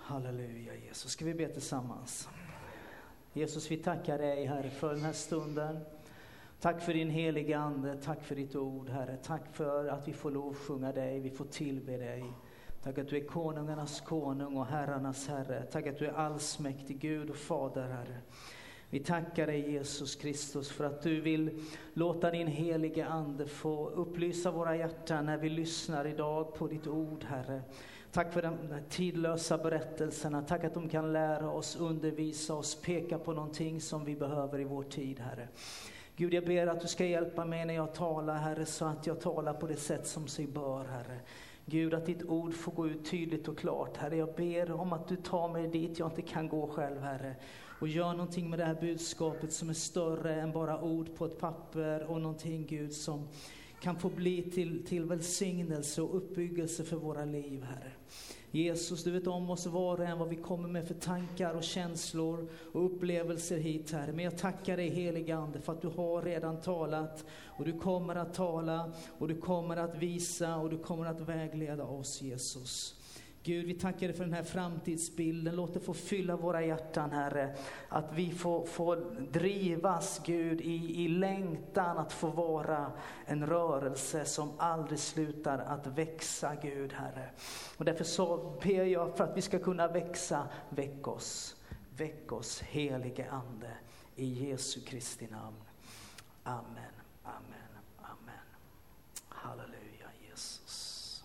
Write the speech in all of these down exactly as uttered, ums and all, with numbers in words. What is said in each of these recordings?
Halleluja Jesus. Ska vi be tillsammans? Jesus, vi tackar dig Herre för den här stunden. Tack för din heliga ande, tack för ditt ord Herre. Tack för att vi får lovsjunga dig, vi får tillbe dig. Tack att du är konungarnas konung och herrarnas herre. Tack att du är allsmäktig Gud och fader Herre. Vi tackar dig Jesus Kristus för att du vill låta din heliga ande få upplysa våra hjärtan när vi lyssnar idag på ditt ord Herre. Tack för de tidlösa berättelserna. Tack att de kan lära oss, undervisa oss, peka på någonting som vi behöver i vår tid Herre. Gud, jag ber att du ska hjälpa mig när jag talar Herre, så att jag talar på det sätt som sig bör Herre. Gud, att ditt ord får gå ut tydligt och klart Herre. Jag ber om att du tar mig dit jag inte kan gå själv Herre. Och gör någonting med det här budskapet som är större än bara ord på ett papper. Och någonting Gud som kan få bli till, till välsignelse och uppbyggelse för våra liv Herre. Jesus, du vet om oss var och en, vad vi kommer med för tankar och känslor och upplevelser hit Herre. Men jag tackar dig heliga ande för att du har redan talat och du kommer att tala och du kommer att visa och du kommer att vägleda oss Jesus. Gud, vi tackar dig för den här framtidsbilden. Låt det få fylla våra hjärtan Herre. Att vi får, får drivas Gud i, i längtan att få vara en rörelse som aldrig slutar att växa Gud Herre. Och därför så ber jag för att vi ska kunna växa. Väck oss, väck oss helige ande i Jesu Kristi namn. Amen, amen, amen. Halleluja Jesus.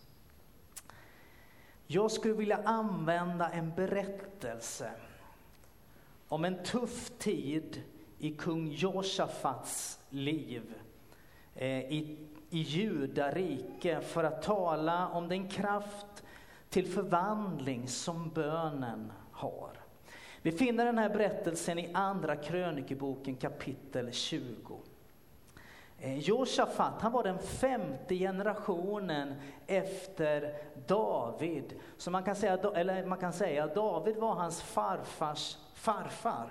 Jag skulle vilja använda en berättelse om en tuff tid i kung Josafats liv eh, i, i Judarike för att tala om den kraft till förvandling som bönen har. Vi finner den här berättelsen i andra krönikeboken kapitel tjugo. Josafat, han var den femte generationen efter David. Så man kan säga, eller man kan säga David var hans farfars farfar.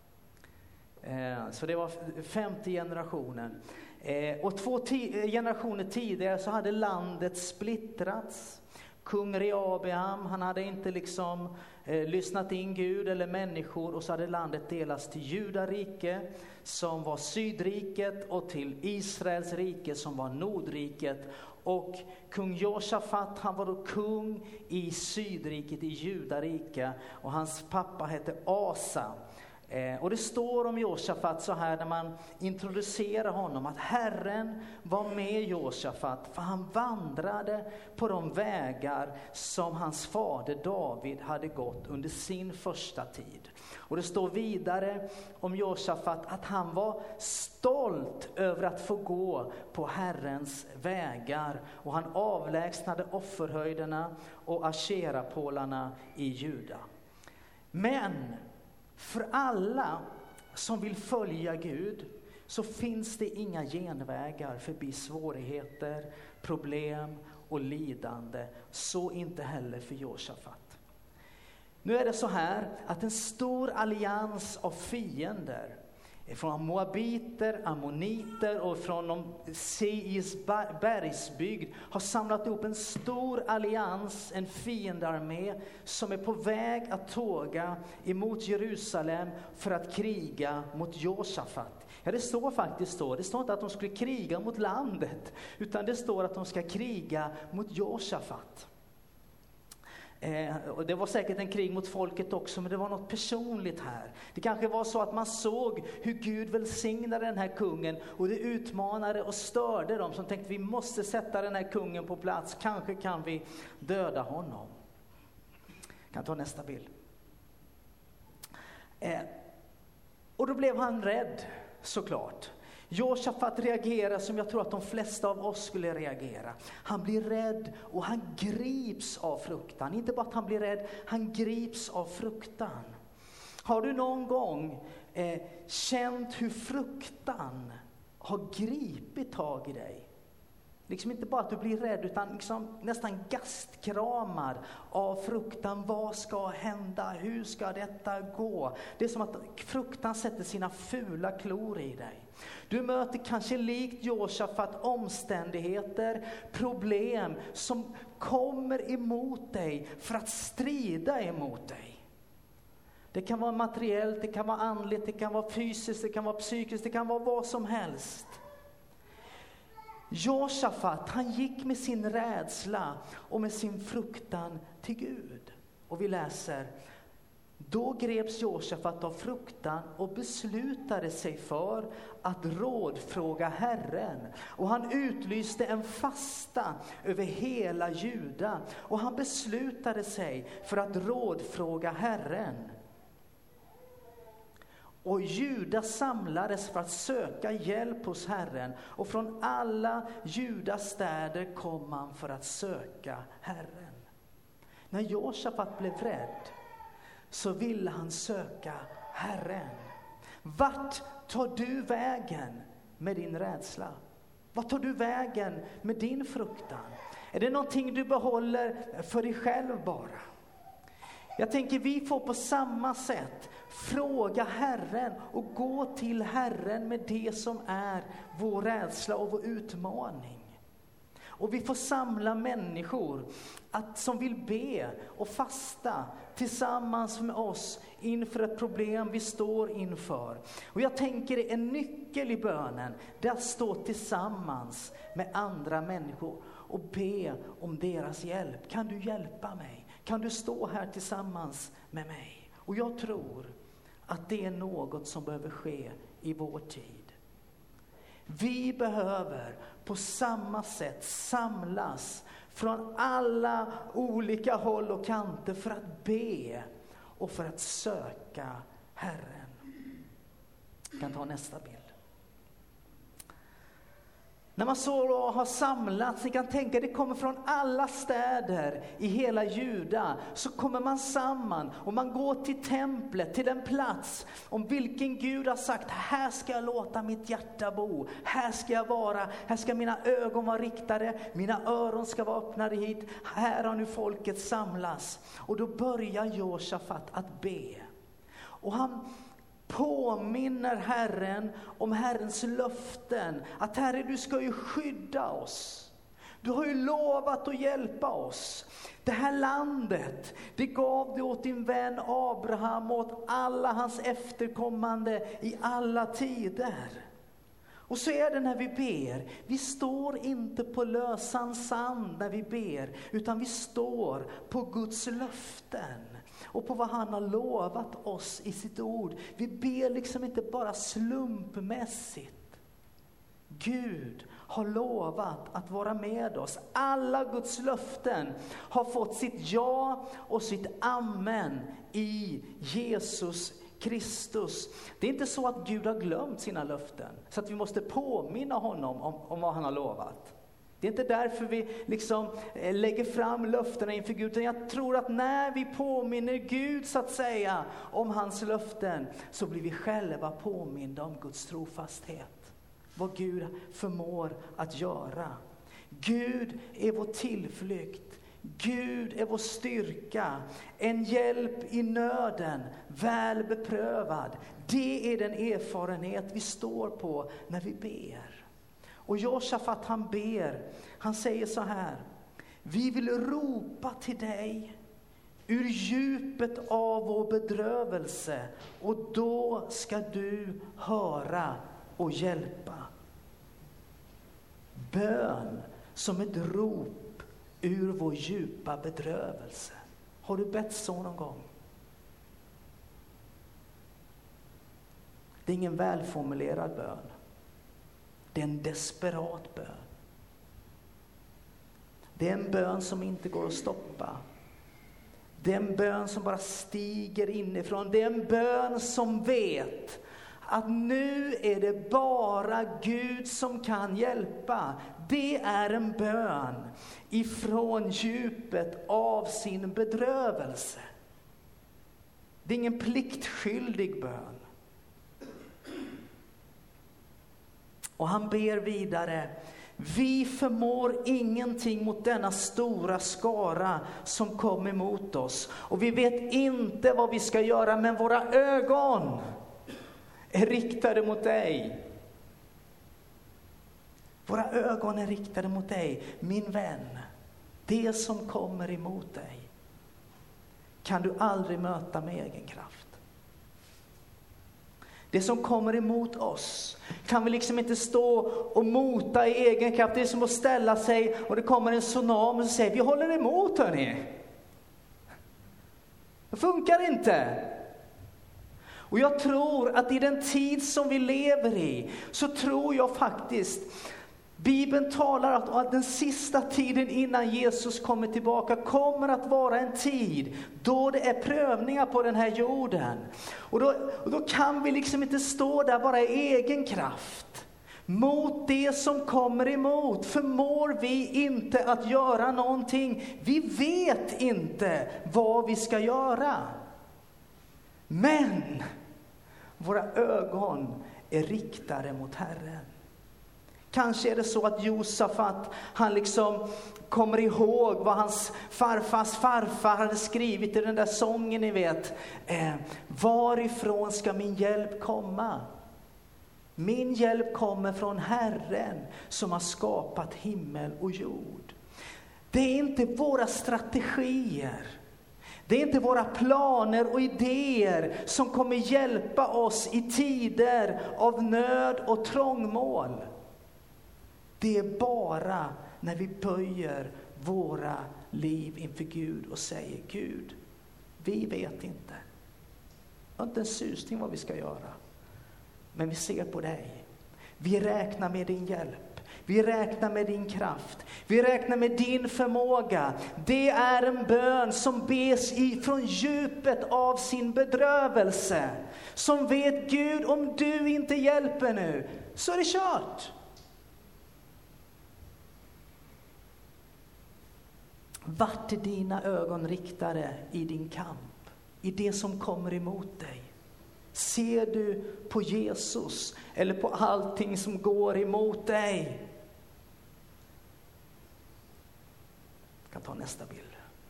Så det var femte generationen. Och två generationer tidigare så hade landet splittrats. Kung Rehabeam, han hade inte liksom eh, lyssnat in Gud eller människor, och så hade landet delats till Judarike som var sydriket och till Israels rike som var nordriket. Och kung Josafat, han var då kung i sydriket i Judarike och hans pappa hette Asa. Eh, och det står om Josafat så här när man introducerar honom, att Herren var med Josafat för han vandrade på de vägar som hans fader David hade gått under sin första tid. Och det står vidare om Josafat att han var stolt över att få gå på Herrens vägar, och han avlägsnade offerhöjderna och asherapålarna i Juda. Men för alla som vill följa Gud så finns det inga genvägar förbi svårigheter, problem och lidande. Så inte heller för Josafat. Nu är det så här att en stor allians av fiender från moabiter, ammoniter och från de Seis bergsbygd har samlat upp en stor allians, en fiendarmé som är på väg att tåga emot Jerusalem för att kriga mot Josafat. Ja, det står faktiskt så. Det står inte att de skulle kriga mot landet, utan det står att de ska kriga mot Josafat. Eh, och det var säkert en krig mot folket också, men det var något personligt här. Det kanske var så att man såg hur Gud välsignade den här kungen, och det utmanade och störde dem som tänkte vi måste sätta den här kungen på plats. Kanske kan vi döda honom. Jag kan ta nästa bild. Eh, och då blev han rädd, såklart. Josafat reagerar som jag tror att de flesta av oss skulle reagera. Han blir rädd och han grips av fruktan. Inte bara att han blir rädd, han grips av fruktan. Har du någon gång eh, känt hur fruktan har gripit tag i dig? Liksom inte bara att du blir rädd, utan liksom nästan gastkramad av fruktan. Vad ska hända? Hur ska detta gå? Det är som att fruktan sätter sina fula klor i dig. Du möter kanske likt Josafat omständigheter, problem som kommer emot dig för att strida emot dig. Det kan vara materiellt, det kan vara andligt, det kan vara fysiskt, det kan vara psykiskt, det kan vara vad som helst. Josafat, han gick med sin rädsla och med sin fruktan till Gud. Och vi läser: då greps Josafat av fruktan och beslutade sig för att rådfråga Herren. Och han utlyste en fasta över hela Juda. Och han beslutade sig för att rådfråga Herren. Och Juda samlades för att söka hjälp hos Herren. Och från alla Judas städer kom man för att söka Herren. När Josafat blev rädd så ville han söka Herren. Vart tar du vägen med din rädsla? Vart tar du vägen med din fruktan? Är det någonting du behåller för dig själv bara? Jag tänker vi får på samma sätt fråga Herren och gå till Herren med det som är vår rädsla och vår utmaning. Och vi får samla människor att, som vill be och fasta tillsammans med oss inför ett problem vi står inför. Och jag tänker en nyckel i bönen, det är att stå tillsammans med andra människor och be om deras hjälp. Kan du hjälpa mig? Kan du stå här tillsammans med mig? Och jag tror att det är något som behöver ske i vår tid. Vi behöver på samma sätt samlas från alla olika håll och kanter för att be och för att söka Herren. Jag kan ta nästa bild. När man så har samlats, ni kan tänka det kommer från alla städer i hela Juda, så kommer man samman och man går till templet, till en plats om vilken Gud har sagt: här ska jag låta mitt hjärta bo, här ska jag vara, här ska mina ögon vara riktade, mina öron ska vara öppnade hit, här har nu folket samlas. Och då börjar Josafat att be. Och han påminner Herren om Herrens löften. Att Herre, du ska ju skydda oss. Du har ju lovat att hjälpa oss. Det här landet, det gav du åt din vän Abraham och åt alla hans efterkommande i alla tider. Och så är det när vi ber. Vi står inte på lösan sand när vi ber, utan vi står på Guds löften och på vad han har lovat oss i sitt ord. Vi ber liksom inte bara slumpmässigt. Gud har lovat att vara med oss. Alla Guds löften har fått sitt ja och sitt amen i Jesus Kristus. Det är inte så att Gud har glömt sina löften, så att vi måste påminna honom om, om vad han har lovat. Det är inte därför vi liksom lägger fram löftena inför Gud. Utan jag tror att när vi påminner Gud så att säga om hans löften, så blir vi själva påminda om Guds trofasthet. Vad Gud förmår att göra. Gud är vår tillflykt. Gud är vår styrka. En hjälp i nöden, väl beprövad. Det är den erfarenhet vi står på när vi ber. Och Josafat, han ber, han säger så här: vi vill ropa till dig ur djupet av vår bedrövelse, och då ska du höra och hjälpa. Bön som ett rop ur vår djupa bedrövelse. Har du bett så någon gång? Det är ingen välformulerad bön. Det är en desperat bön. Det är en bön som inte går att stoppa. Det är en bön som bara stiger inifrån. Det är en bön som vet att nu är det bara Gud som kan hjälpa. Det är en bön ifrån djupet av sin bedrövelse. Det är ingen pliktskyldig bön. Och han ber vidare: Vi förmår ingenting mot denna stora skara som kom emot oss. Och vi vet inte vad vi ska göra, men våra ögon är riktade mot dig. Våra ögon är riktade mot dig, min vän. Det som kommer emot dig kan du aldrig möta med egen kraft. Det som kommer emot oss kan vi liksom inte stå och mota i egen kraft. Det är som att ställa sig och det kommer en tsunami och säger vi håller emot, hörni. Det funkar inte. Och jag tror att i den tid som vi lever i så tror jag faktiskt Bibeln talar om att den sista tiden innan Jesus kommer tillbaka kommer att vara en tid då det är prövningar på den här jorden. Och då, och då kan vi liksom inte stå där bara i egen kraft. Mot det som kommer emot förmår vi inte att göra någonting. Vi vet inte vad vi ska göra. Men våra ögon är riktade mot Herren. Kanske är det så att Josafat, han liksom kommer ihåg vad hans farfars farfar hade skrivit i den där sången, ni vet. Eh, varifrån ska min hjälp komma? Min hjälp kommer från Herren som har skapat himmel och jord. Det är inte våra strategier. Det är inte våra planer och idéer som kommer hjälpa oss i tider av nöd och trångmål. Det är bara när vi böjer våra liv inför Gud och säger Gud, vi vet inte. Jag har inte en susning vad vi ska göra. Men vi ser på dig. Vi räknar med din hjälp. Vi räknar med din kraft. Vi räknar med din förmåga. Det är en bön som bes ifrån djupet av sin bedrövelse. Som vet Gud, om du inte hjälper nu så är det kört. Vart är dina ögon riktade i din kamp? I det som kommer emot dig? Ser du på Jesus eller på allting som går emot dig? Jag kan ta nästa bild.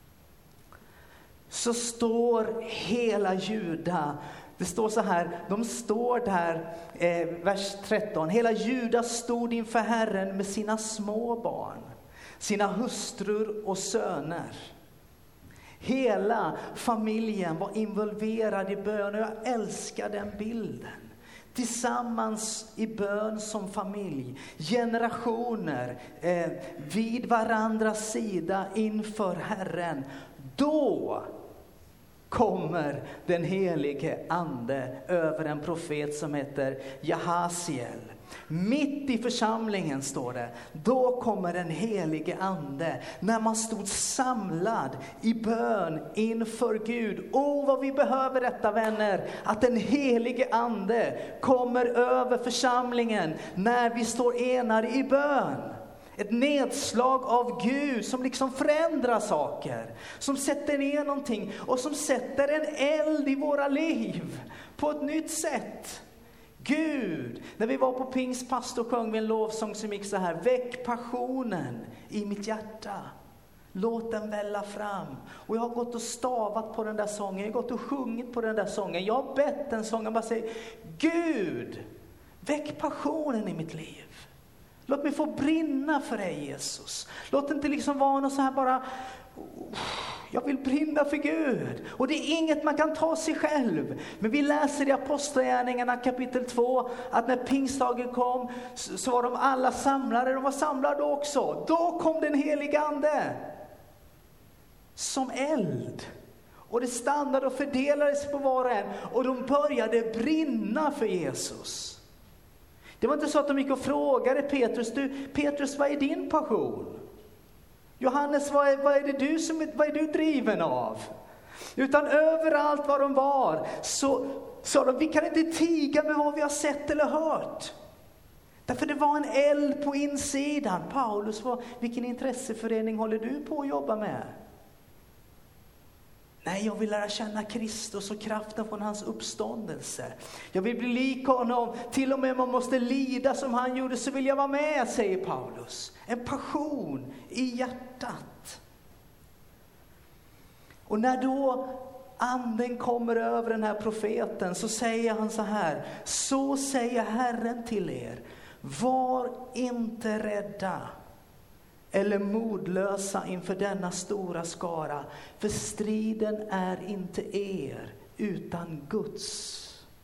Så står hela Juda. Det står så här, de står där, eh, vers tretton. Hela Juda stod inför Herren med sina små barn, sina hustrur och söner. Hela familjen var involverad i bön och jag älskar den bilden. Tillsammans i bön som familj, generationer eh, vid varandras sida inför Herren. Då kommer den helige ande över en profet som heter Jahasiel. Mitt i församlingen står det, då kommer den helige ande när man stod samlad i bön inför Gud. Åh, vad vi behöver detta, vänner, att den helige ande kommer över församlingen när vi står enade i bön. Ett nedslag av Gud som liksom förändrar saker, som sätter ner någonting och som sätter en eld i våra liv på ett nytt sätt. Gud, när vi var på Pingstpastor sjöng vi en lovsång som gick så här: väck passionen i mitt hjärta, låt den välla fram. Och jag har gått och stavat på den där sången, jag har gått och sjungit på den där sången, jag har bett den sången, bara säger Gud, väck passionen i mitt liv. Låt mig få brinna för dig, Jesus. Låt det inte liksom vara något så här bara, jag vill brinna för Gud. Och det är inget man kan ta sig själv. Men vi läser i Apostlagärningarna kapitel två att när pingstdagen kom så var de alla samlade. De var samlade också. Då kom den heliga ande som eld. Och det stannade och fördelades på var och en. Och de började brinna för Jesus. Det var inte så att de gick och frågade Petrus, du, Petrus, vad är din passion? Johannes, vad är, vad är det du som vad är du driven av? Utan överallt var de var så sa de, vi kan inte tiga med vad vi har sett eller hört. Därför det var en eld på insidan. Paulus, vad, vilken intresseförening håller du på att jobba med? Nej, jag vill lära känna Kristus och kraften från hans uppståndelse. Jag vill bli lik honom, till och med man måste lida som han gjorde, så vill jag vara med, säger Paulus. En passion i hjärtat. Och när då anden kommer över den här profeten, så säger han så här: så säger Herren till er, var inte rädda eller modlösa inför denna stora skara, för striden är inte er utan Guds.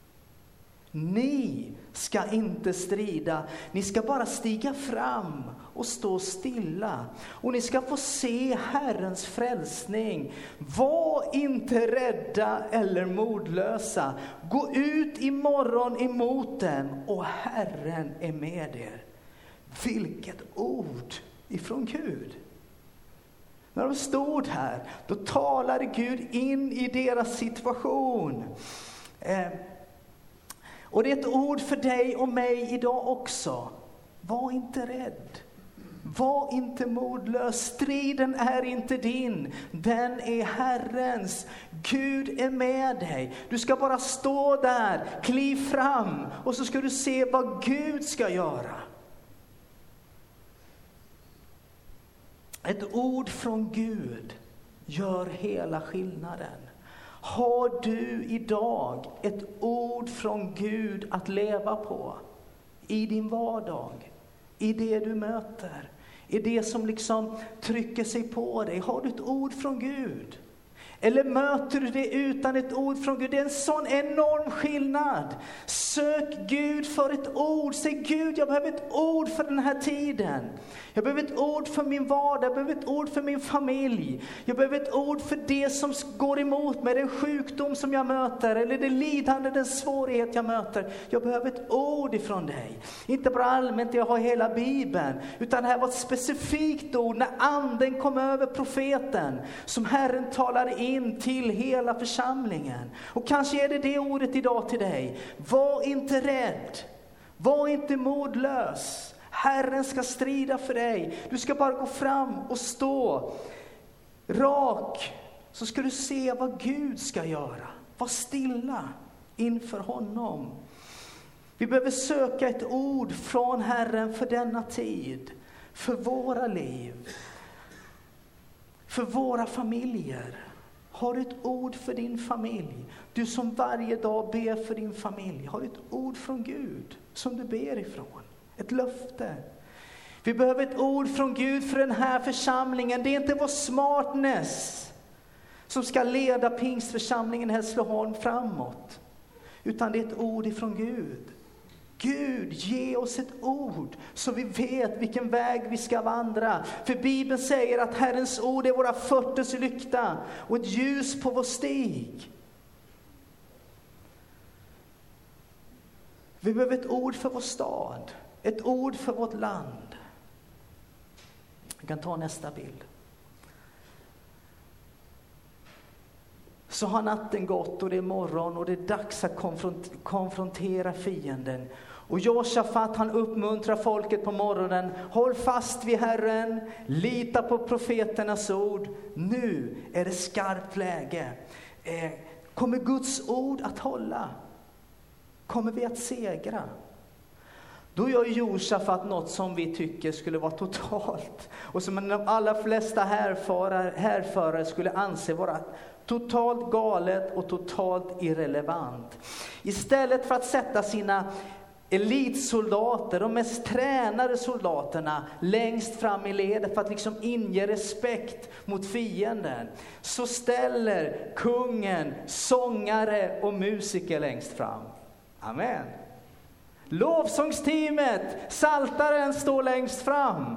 Ni ska inte strida, ni ska bara stiga fram och stå stilla, och ni ska få se Herrens frälsning. Var inte rädda eller modlösa, gå ut imorgon emot den, och Herren är med er. Vilket ord ifrån Gud. När de stod här, då talade Gud in i deras situation. Eh, och det är ett ord för dig och mig idag också. Var inte rädd. Var inte modlös. Striden är inte din. Den är Herrens. Gud är med dig. Du ska bara stå där, kliv fram, och så ska du se vad Gud ska göra. Ett ord från Gud gör hela skillnaden. Har du idag ett ord från Gud att leva på i din vardag, i det du möter, i det som liksom trycker sig på dig? Har du ett ord från Gud? Eller möter du det utan ett ord från Gud? Det är en sån enorm skillnad. Sök Gud för ett ord. Säg: Gud, jag behöver ett ord för den här tiden. Jag behöver ett ord för min vardag. Jag behöver ett ord för min familj. Jag behöver ett ord för det som går emot mig. Den sjukdom som jag möter. Eller det lidande, den svårighet jag möter. Jag behöver ett ord ifrån dig. Inte bara allmänt, jag har hela Bibeln. Utan det här var ett specifikt ord när anden kom över profeten. Som Herren talade in till hela församlingen. Och kanske är det det ordet idag till dig. Var inte rädd. Var inte modlös. Herren ska strida för dig. Du ska bara gå fram och stå rak. Så ska du se vad Gud ska göra. Var stilla inför honom. Vi behöver söka ett ord från Herren för denna tid. För våra liv. För våra familjer. Har du ett ord för din familj? Du som varje dag ber för din familj. Har du ett ord från Gud som du ber ifrån? Ett löfte. Vi behöver ett ord från Gud för den här församlingen. Det är inte vår smartness som ska leda pingstförsamlingen Hässleholm framåt. Utan det är ett ord ifrån Gud. Gud, ge oss ett ord så vi vet vilken väg vi ska vandra. För Bibeln säger att Herrens ord är våra fötters lykta och ett ljus på vår stig. Vi behöver ett ord för vår stad. Ett ord för vårt land. Vi kan ta nästa bild. Så har natten gått och det är morgon och det är dags att konfront- konfrontera fienden. Och Josafat, han uppmuntrar folket på morgonen. Håll fast vid Herren, lita på profeternas ord. Nu är det skarpt läge. Eh, kommer Guds ord att hålla? Kommer vi att segra? Då gör Josafat något som vi tycker skulle vara totalt. Och som de allra flesta härförare, härförare skulle anse vara totalt galet och totalt irrelevant. Istället för att sätta sina elitsoldater, de mest tränade soldaterna, längst fram i ledet för att liksom inge respekt mot fienden, så ställer kungen sångare och musiker längst fram. Amen. Lovsångsteamet, saltaren, står längst fram.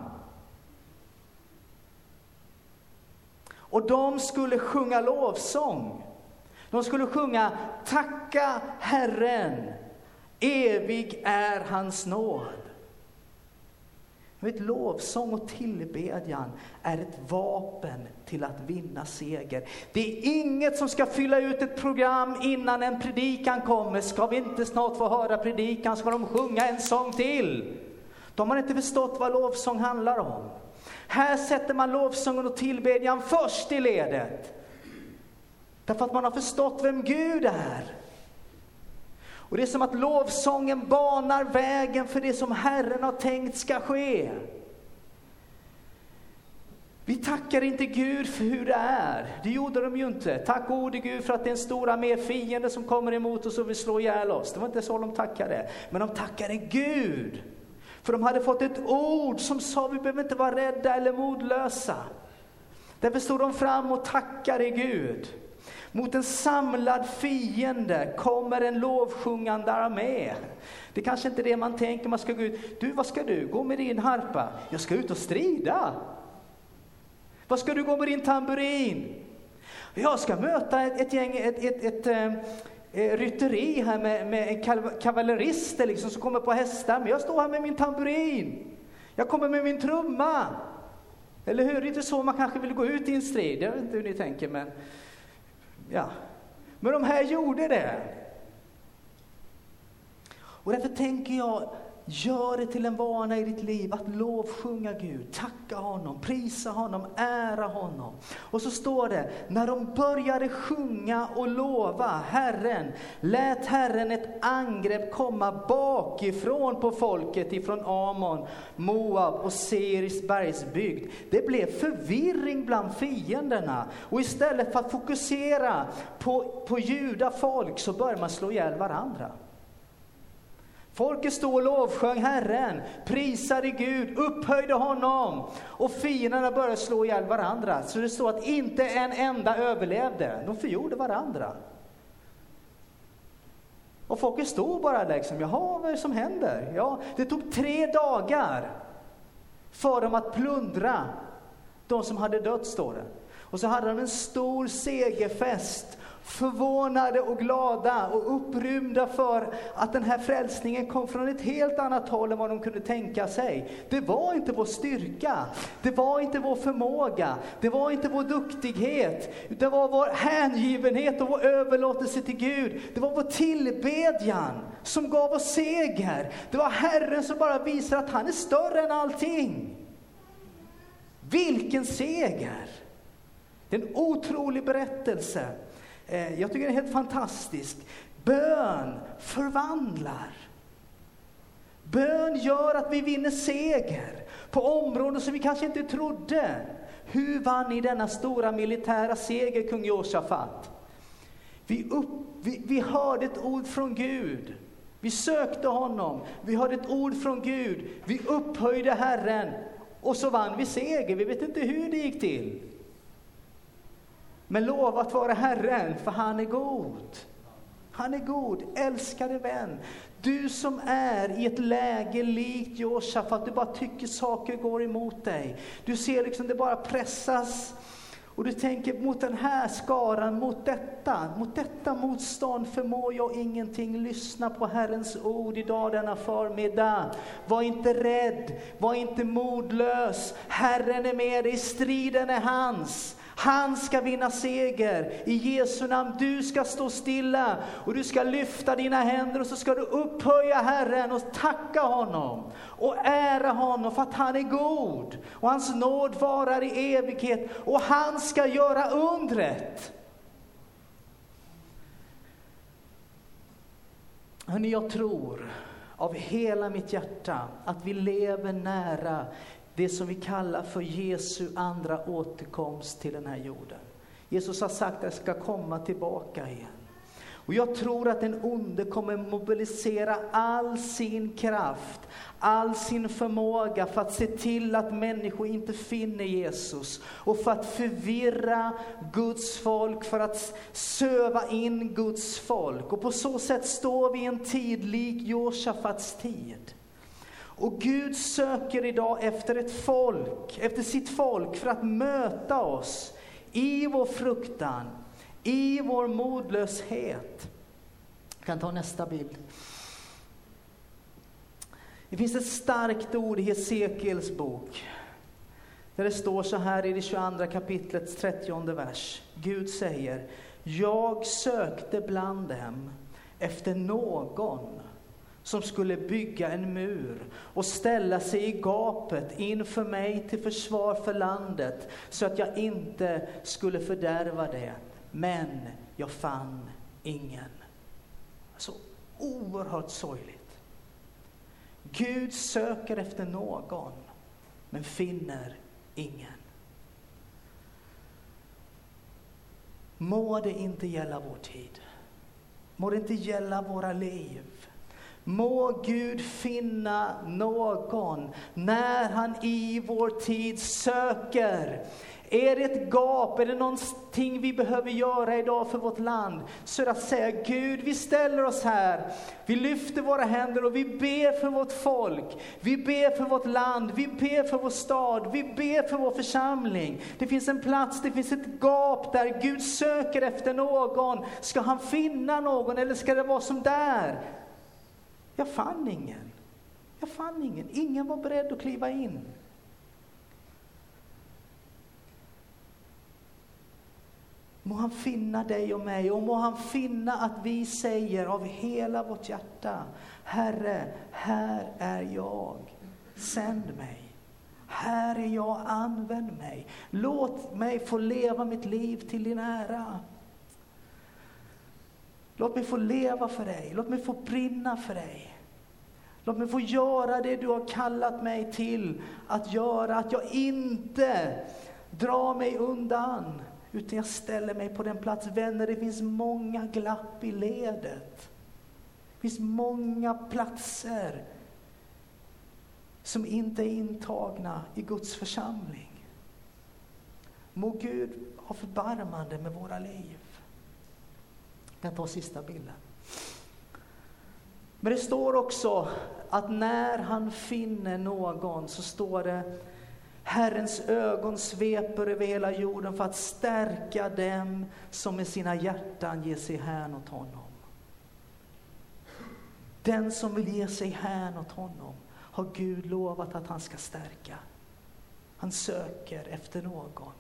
Och de skulle sjunga lovsång. De skulle sjunga: tacka Herren, evig är hans nåd. Vet, lovsång och tillbedjan är ett vapen till att vinna seger. Det är inget som ska fylla ut ett program innan en predikan kommer. Ska vi inte snart få höra predikan, ska de sjunga en sång till. De har inte förstått vad lovsång handlar om. Här sätter man lovsången och tillbedjan först i ledet. Därför att man har förstått vem Gud är. Och det är som att lovsången banar vägen för det som Herren har tänkt ska ske. Vi tackar inte Gud för hur det är. Det gjorde de ju inte. Tack gode Gud för att det är en stor armé fiender som kommer emot oss och vill slå ihjäl oss. Det var inte så de tackade. Men de tackade Gud. För de hade fått ett ord som sa vi behöver inte vara rädda eller modlösa. Därför stod de fram och tackade Gud. Mot en samlad fiende kommer en lovsjungande armé. Det är kanske inte det man tänker. Man ska gå ut. Du, vad ska du? Gå med din harpa. Jag ska ut och strida. Vad ska du gå med din tamburin? Jag ska möta ett, ett gäng, ett, ett, ett, ett eh, rytteri här med, med en kavallerister liksom, som kommer på hästar. Men jag står här med min tamburin. Jag kommer med min trumma. Eller hur? Det är inte så man kanske vill gå ut i en strid. Jag vet inte hur ni tänker, men ja. Men de här gjorde det. Och därför tänker jag, gör det till en vana i ditt liv att lovsjunga Gud, tacka honom, prisa honom, ära honom. Och så står det, när de började sjunga och lova Herren, lät Herren ett angrepp komma bakifrån på folket ifrån Amon, Moab och Seirs bergsbygd. Det blev förvirring bland fienderna. Och istället för att fokusera på, på juda folk så börjar man slå ihjäl varandra. Folket stod och lovsjöng Herren, prisade Gud, upphöjde honom. Och fienderna började slå ihjäl varandra. Så det står att inte en enda överlevde. De förgjorde varandra. Och folket stod bara liksom, jaha, vad är det som händer? Ja, det tog tre dagar för dem att plundra de som hade dött, står det. Och så hade de en stor segerfest. Förvånade och glada och upprymda för att den här frälsningen kom från ett helt annat håll än vad de kunde tänka sig. Det var inte vår styrka, det var inte vår förmåga, det var inte vår duktighet, det var vår hängivenhet och vår överlåtelse till Gud. Det var vår tillbedjan som gav oss seger. Det var Herren som bara visar att han är större än allting. Vilken seger! Det är en otrolig berättelse. Jag tycker det är helt fantastiskt. Bön förvandlar. Bön gör att vi vinner seger på områden som vi kanske inte trodde. Hur vann ni denna stora militära seger, kung Josafat? Vi, upp, vi, vi hörde ett ord från Gud. Vi sökte honom. Vi hörde ett ord från Gud. Vi upphöjde Herren. Och så vann vi seger. Vi vet inte hur det gick till. Men lova att vara Herren, för han är god. Han är god, älskade vän. Du som är i ett läge likt Josafat, du bara tycker saker går emot dig. Du ser liksom det bara pressas. Och du tänker mot den här skaran, mot detta, mot detta motstånd förmår jag ingenting. Lyssna på Herrens ord idag denna förmiddag. Var inte rädd, var inte modlös. Herren är med dig, striden är hans. Han ska vinna seger i Jesu namn. Du ska stå stilla och du ska lyfta dina händer och så ska du upphöja Herren och tacka honom och ära honom för att han är god och hans nåd varar i evighet och han ska göra undret. Hörrni, jag tror av hela mitt hjärta att vi lever nära det som vi kallar för Jesu andra återkomst till den här jorden. Jesus har sagt att jag ska komma tillbaka igen. Och jag tror att den onde kommer mobilisera all sin kraft, all sin förmåga för att se till att människor inte finner Jesus. Och för att förvirra Guds folk, för att söva in Guds folk. Och på så sätt står vi i en tid lik Josafats tid. Och Gud söker idag efter ett folk, efter sitt folk för att möta oss i vår fruktan, i vår modlöshet. Jag kan ta nästa bild. Det finns ett starkt ord i Hesekiels bok. Där det står så här i det tjugoandra kapitlets trettionde vers. Gud säger, jag sökte bland dem efter någon som skulle bygga en mur och ställa sig i gapet inför mig till försvar för landet så att jag inte skulle fördärva det. men jag fann ingen. Så oerhört sorgligt. Gud söker efter någon, men finner ingen. Må det inte gälla vår tid. Må det inte gälla våra liv. Må Gud finna någon när han i vår tid söker. Är det ett gap, är det någonting vi behöver göra idag för vårt land, så är det att säga: Gud, vi ställer oss här, vi lyfter våra händer och vi ber för vårt folk, vi ber för vårt land, vi ber för vår stad, vi ber för vår församling. Det finns en plats, det finns ett gap där Gud söker efter någon. Ska han finna någon, eller ska det vara som där? Jag fann ingen. Jag fann ingen. Ingen var beredd att kliva in. Må han finna dig och mig, och må han finna att vi säger av hela vårt hjärta: Herre, här är jag, sänd mig. Här är jag, använd mig. Låt mig få leva mitt liv till din ära. Låt mig få leva för dig, låt mig få brinna för dig. Låt mig få göra det du har kallat mig till att göra, att jag inte drar mig undan, utan jag ställer mig på den plats. Vänner, det finns många glapp i ledet. Det finns många platser som inte är intagna i Guds församling. Må Gud ha förbarmande med våra liv. Jag tar sista bilden. Men det står också att när han finner någon, så står det: Herrens ögon sveper över hela jorden för att stärka dem som med sina hjärtan ger sig hän åt honom. Den som vill ge sig hän åt honom har Gud lovat att han ska stärka. Han söker efter någon.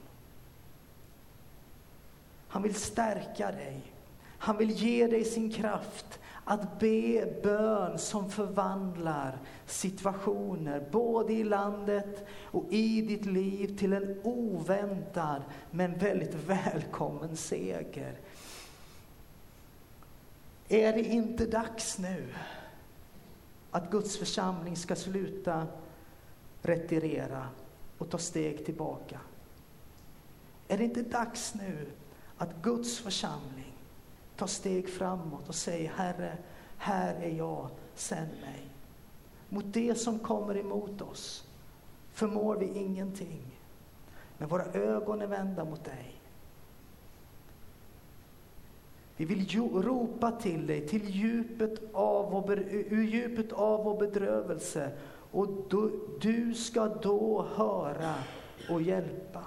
Han vill stärka dig. Han vill ge dig sin kraft att be bön som förvandlar situationer både i landet och i ditt liv till en oväntad men väldigt välkommen seger. Är det inte dags nu att Guds församling ska sluta retirera och ta steg tillbaka? Är det inte dags nu att Guds församling tar steg framåt och säger: Herre, här är jag, sänd mig. Mot det som kommer emot oss förmår vi ingenting, men våra ögon är vända mot dig. Vi vill ropa till dig till djupet av vår, ur djupet av vår bedrövelse, och du, du ska då höra och hjälpa.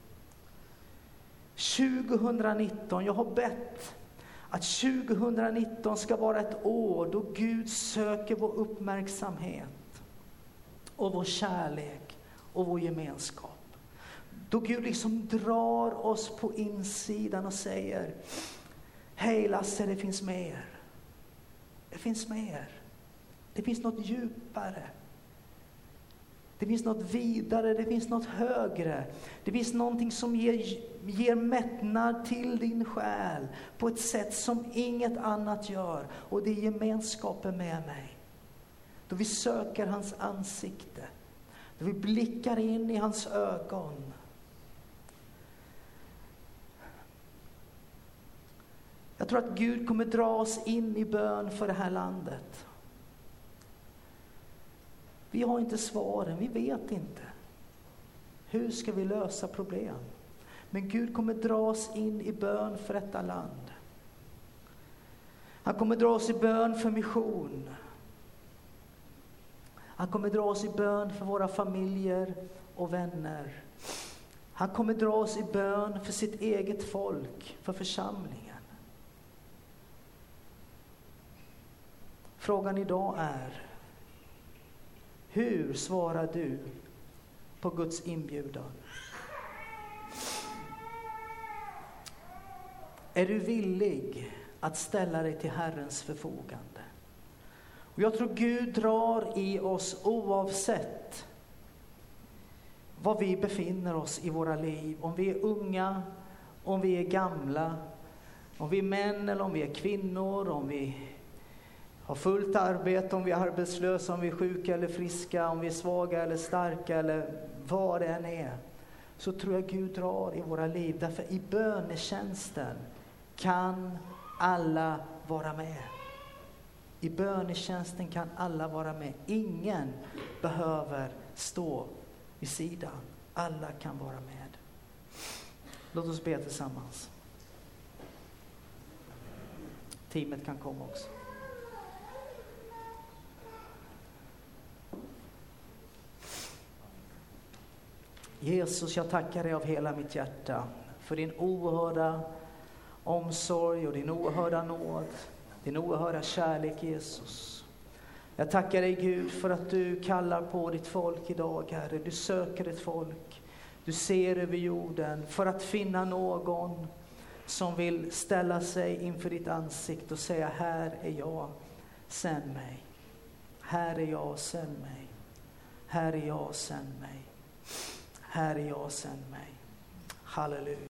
tjugonitton, jag har bett att tjugonitton ska vara ett år då Gud söker vår uppmärksamhet och vår kärlek och vår gemenskap. Då Gud liksom drar oss på insidan och säger: hej Lasse, det finns mer. Det finns mer. Det finns något djupare. Det finns något vidare, det finns något högre. Det finns någonting som ger, ger mättnad till din själ på ett sätt som inget annat gör. Och det är gemenskapen med mig. Då vi söker hans ansikte. Då vi blickar in i hans ögon. Jag tror att Gud kommer dra oss in i bön för det här landet. Vi har inte svaren, vi vet inte. Hur ska vi lösa problem? Men Gud kommer dra oss in i bön för detta land. Han kommer dra oss i bön för mission. Han kommer dra oss i bön för våra familjer och vänner. Han kommer dra oss i bön för sitt eget folk, för församlingen. Frågan idag är: hur svarar du på Guds inbjudan? Är du villig att ställa dig till Herrens förfogande? Och jag tror Gud drar i oss oavsett var vi befinner oss i våra liv. Om vi är unga, om vi är gamla, Om vi är män eller om vi är kvinnor, om vi har fullt arbete, om vi är arbetslösa, om vi är sjuka eller friska, om vi är svaga eller starka eller vad det än är. Så tror jag Gud drar i våra liv. Därför i bönetjänsten kan alla vara med. I bönetjänsten kan alla vara med. Ingen behöver stå vid sidan. Alla kan vara med. Låt oss be tillsammans. Teamet kan komma också. Jesus, jag tackar dig av hela mitt hjärta för din oerhörda omsorg och din oerhörda nåd, din oerhörda kärlek, Jesus. Jag tackar dig, Gud, för att du kallar på ditt folk idag, Herre. Du söker ett folk. Du ser över jorden för att finna någon som vill ställa sig inför ditt ansikte och säga: här är jag, sänd mig. Här är jag, sänd mig. Här är jag, sänd mig. Här är jag, sänd mig. Halleluja.